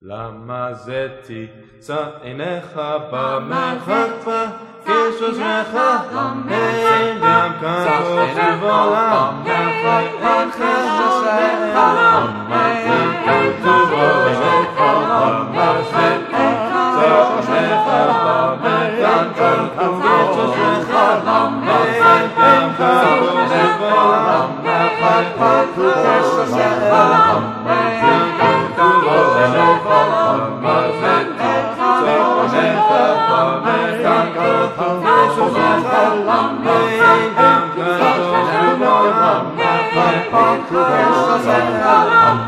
למה זה תישא עיניך במרחק כשעוזרך אין גם כאן כתוב עולם אין כשעוזרך למה זה כתוב עולמך למה זה תישא עיניך במרחק כשעוזרך למה זה גם כאן כתוב עולם אין כשעוזרך Lama